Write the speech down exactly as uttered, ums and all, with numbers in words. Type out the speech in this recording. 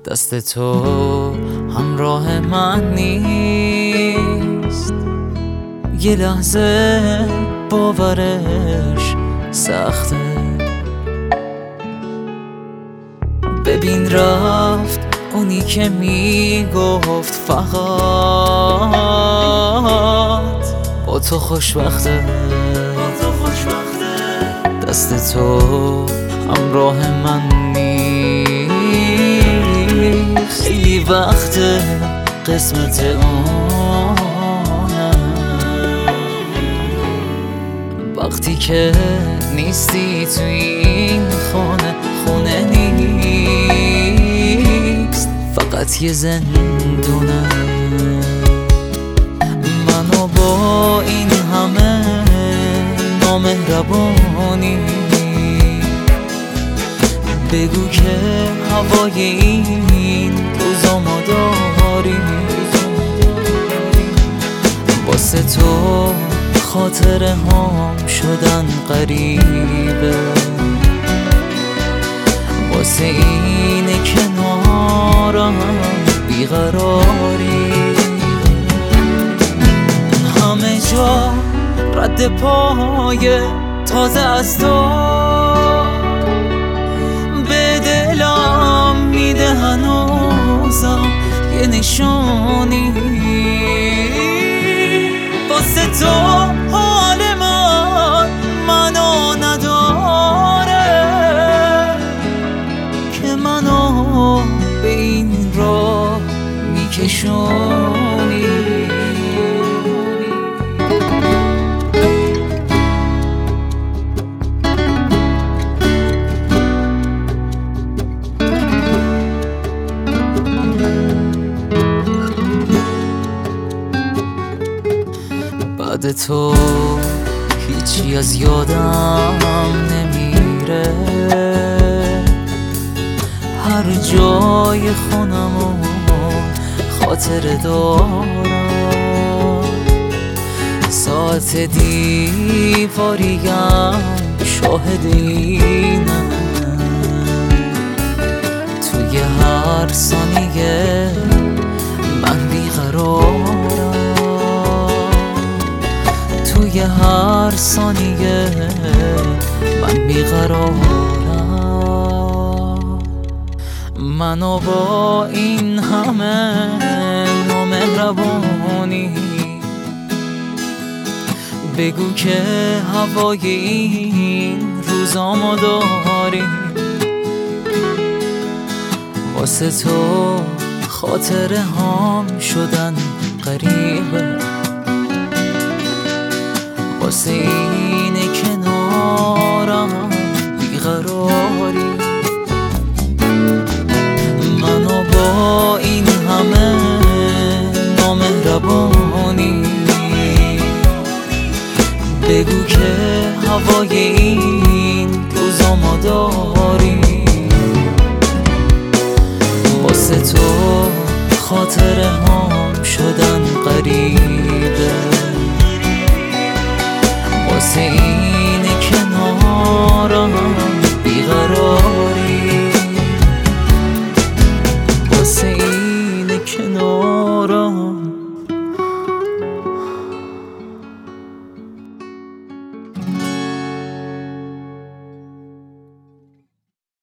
دست تو همراه من نیست، یه لحظه باورش سخته. ببین رفت اونی که میگفت فقط با تو خوشبخته. دست تو همراه من نیست، خیلی وقت قسمت اونم. وقتی که نیستی توی این خونه، خونه نیست، فقط یه زندونه. منو با این همه نامهربانی بگو که هوای این روزا ما داریم. واسه تو خاطره هام شدن غریبه، واسه اینه کنارم بیقراری. همه جا رد پای تازه از تو به دلم میده، هنوزم یه نشانی. واسه تو حال من منو نداره که منو به این راه میکشونی. بعد تو هیچی از یادم نمیره، هر جای خونمو خاطره دارم. ساعت دیواریم شاهد اینه، توی هر ثانیه من بیقرارم، توی هر ثانیه من بیقرارم. منو با این همه نامهربانی بگو که هوای این روزا ما داریم. واسه تو خاطره هام شدن غریبه، واسه اینه کنارم بیقراری. منو با این همه نامهربانی بگو که هوای این روزا ما داریم.